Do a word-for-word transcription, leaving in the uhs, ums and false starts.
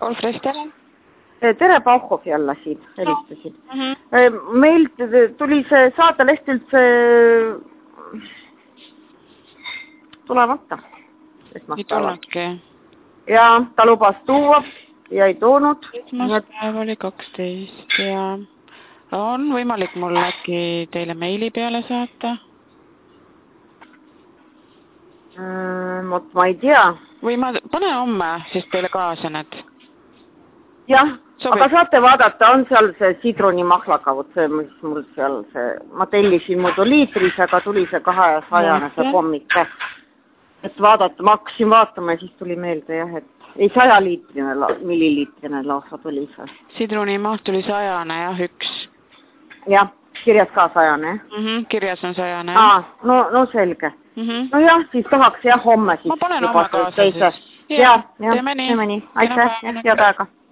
Golf Restaurant. Tere, Pauhhof jälle siin, helistasin. No. Mm -hmm. Meilt tuli see saateleht üldse tulemata. Ei tulnudki. Ja ta lubas tuua ja ei toonud. Esmaspäev oli kaksteist ja on võimalik mul äkki teile meili peale saata? Mm, mot ma ei tea. Või ma pane homme siis teile kaasa need? Jah, aga saate vaadata, on seal see sidrunimahlakavut, see, mis mul seal see, ma tellisin muidu liitris, aga tuli see kahesajane see pommike. Et vaadata, ma hakkasin vaatama ja siis tuli meelde jah, et ei saja liitrine, milliliitrine lausa tuli see. Sidrunimaht tuli sajane jah, üks. Jah, kirjas ka sajane, jah? Mm -hmm, kirjas on sajane. Aa, no, no selge. Mm -hmm. No jah, siis tahaks jah homme siis. Ma panen homme kaasa siis. Jah, jah, teeme nii. Aitäh, head aega.